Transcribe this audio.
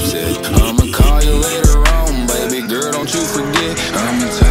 Said, I'ma call you later on, baby girl, don't you forget. I'ma